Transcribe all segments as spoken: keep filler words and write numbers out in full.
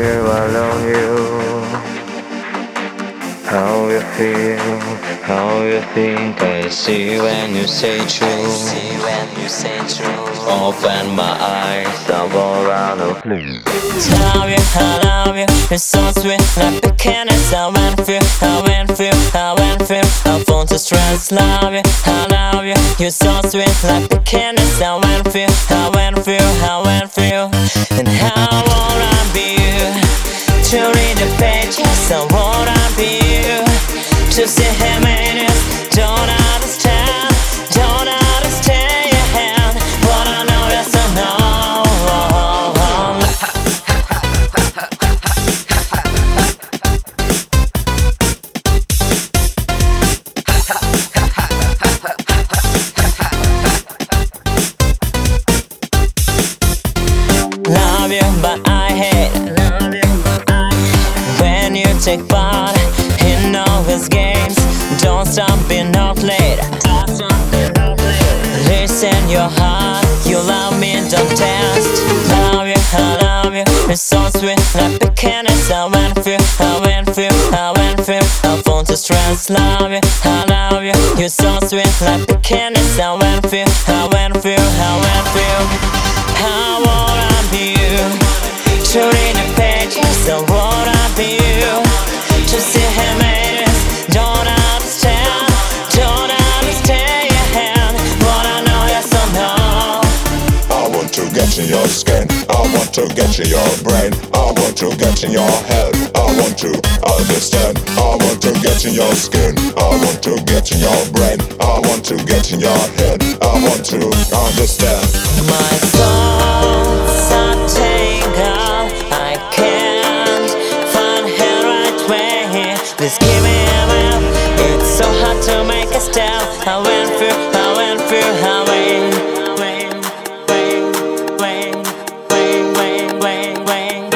you, I love you. How you feel, how you think. I see when you say true. I see when you say true. Open my eyes, I walk around the place. Love you, I love you, you're so sweet. Like the cannons, I went through, I went through, I went through. I want to stress. Love you, I love you, you're so sweet. Like the cannons, I went through, I went through, I went through. And how would I be you? To read the pages, I wanna be you. To see him in it, don't understand, don't understand your hand. What I know, yes I know. Love you, but I hate when you take part in all his games. Don't stop being out late. Listen your heart, you love me, don't test. Love you, I love you, you're so sweet. Like the cannons, I went through, I went through, I went through. I want to stress. Love you, I love you, you're so sweet. Like the cannons, I went through, I went through, I went through. How would I be you? To read the pages, I wanna be you. To see him in it, don't understand, don't understand your hand. What I know, yes I know. I want to get in your skin, I want to get in your brain, I want to get in your head, I want to understand. I want to get in your skin, I want to get in your brain, I want to get in your head, I want to understand. My thoughts are tangled, I can't find her right way. Please give me a map, it's so hard to make a step. I went through, I went through, I went, went, went, went, went, went, went,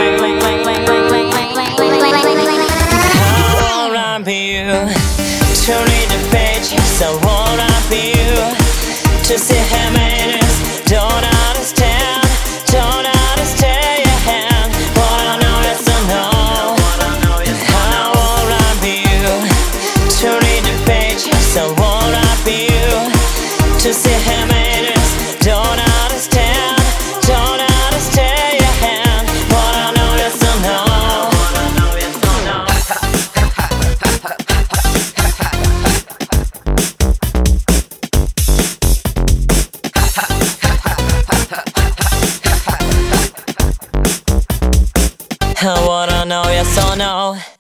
went. How would I be you? To read the pages, I wanna be you. To see him in it, don't understand, don't understand your hand. What I know, yes I know. How would I be you? To read the pages, I wanna be you. To see him in it, don't understand, don't understand your hand. What I know, yes I know. I wanna know, yes or no.